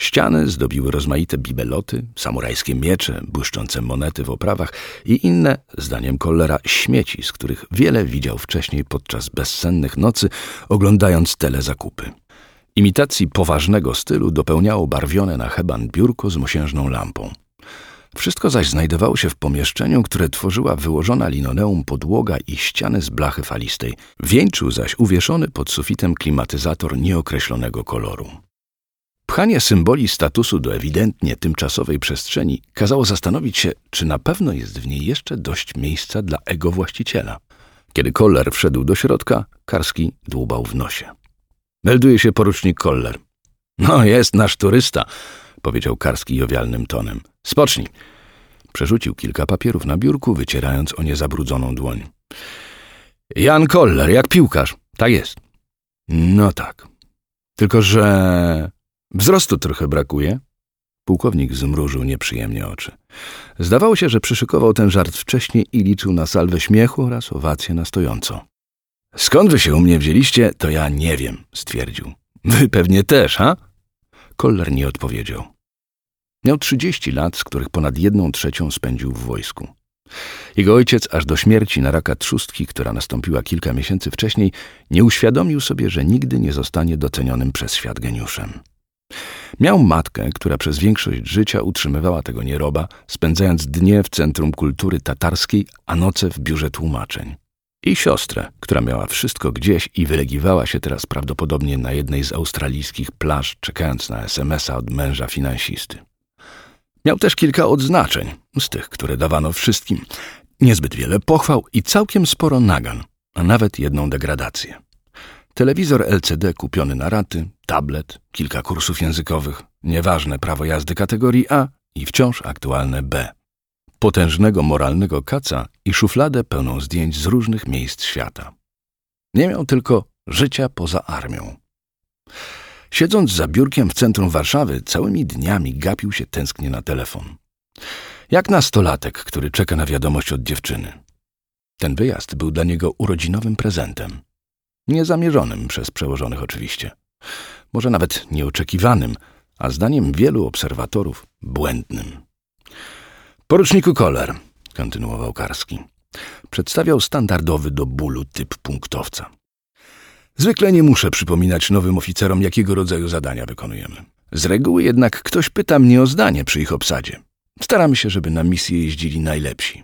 Ściany zdobiły rozmaite bibeloty, samurajskie miecze, błyszczące monety w oprawach i inne, zdaniem Kollera, śmieci, z których wiele widział wcześniej podczas bezsennych nocy, oglądając telezakupy. Imitacji poważnego stylu dopełniało barwione na heban biurko z mosiężną lampą. Wszystko zaś znajdowało się w pomieszczeniu, które tworzyła wyłożona linoleum podłoga i ściany z blachy falistej. Wieńczył zaś uwieszony pod sufitem klimatyzator nieokreślonego koloru. Pchanie symboli statusu do ewidentnie tymczasowej przestrzeni kazało zastanowić się, czy na pewno jest w niej jeszcze dość miejsca dla ego właściciela. Kiedy Koller wszedł do środka, Karski dłubał w nosie. Melduje się porucznik Koller. No, jest nasz turysta, powiedział Karski jowialnym tonem. Spocznij. Przerzucił kilka papierów na biurku, wycierając o nie zabrudzoną dłoń. Jan Koller, jak piłkarz. Tak jest. No tak. Tylko że wzrostu trochę brakuje. Pułkownik zmrużył nieprzyjemnie oczy. Zdawało się, że przyszykował ten żart wcześniej i liczył na salwę śmiechu oraz owację na stojąco. Skąd wy się u mnie wzięliście, to ja nie wiem, stwierdził. Wy pewnie też, ha? Koller nie odpowiedział. Miał 30 lat, z których ponad 1/3 spędził w wojsku. Jego ojciec aż do śmierci na raka trzustki, która nastąpiła kilka miesięcy wcześniej, nie uświadomił sobie, że nigdy nie zostanie docenionym przez świat geniuszem. Miał matkę, która przez większość życia utrzymywała tego nieroba, spędzając dnie w Centrum Kultury Tatarskiej, a noce w biurze tłumaczeń. I siostrę, która miała wszystko gdzieś i wylegiwała się teraz prawdopodobnie na jednej z australijskich plaż, czekając na SMS-a od męża finansisty. Miał też kilka odznaczeń, z tych, które dawano wszystkim, niezbyt wiele pochwał i całkiem sporo nagan, a nawet jedną degradację. Telewizor LCD kupiony na raty, tablet, kilka kursów językowych, nieważne prawo jazdy kategorii A i wciąż aktualne B. Potężnego moralnego kaca i szufladę pełną zdjęć z różnych miejsc świata. Nie miał tylko życia poza armią. Siedząc za biurkiem w centrum Warszawy, całymi dniami gapił się tęsknie na telefon. Jak nastolatek, który czeka na wiadomość od dziewczyny. Ten wyjazd był dla niego urodzinowym prezentem. Niezamierzonym przez przełożonych oczywiście. Może nawet nieoczekiwanym, a zdaniem wielu obserwatorów błędnym. Poruczniku Koller, kontynuował Karski, przedstawiał standardowy do bólu typ punktowca. Zwykle nie muszę przypominać nowym oficerom, jakiego rodzaju zadania wykonujemy. Z reguły jednak ktoś pyta mnie o zdanie przy ich obsadzie. Staramy się, żeby na misję jeździli najlepsi.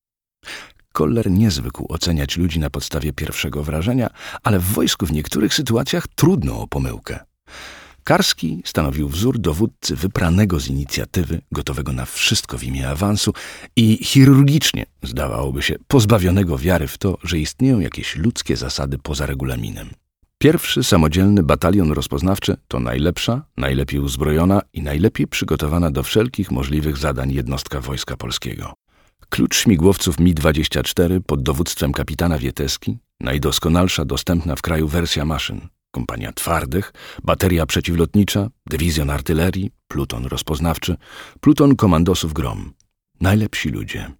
Koller nie zwykł oceniać ludzi na podstawie pierwszego wrażenia, ale w wojsku w niektórych sytuacjach trudno o pomyłkę. Karski stanowił wzór dowódcy wypranego z inicjatywy, gotowego na wszystko w imię awansu i chirurgicznie, zdawałoby się, pozbawionego wiary w to, że istnieją jakieś ludzkie zasady poza regulaminem. Pierwszy samodzielny batalion rozpoznawczy to najlepsza, najlepiej uzbrojona i najlepiej przygotowana do wszelkich możliwych zadań jednostka Wojska Polskiego. Klucz śmigłowców Mi-24 pod dowództwem kapitana Wieteski, najdoskonalsza dostępna w kraju wersja maszyn, kompania twardych, bateria przeciwlotnicza, dywizjon artylerii, pluton rozpoznawczy, pluton komandosów Grom. Najlepsi ludzie.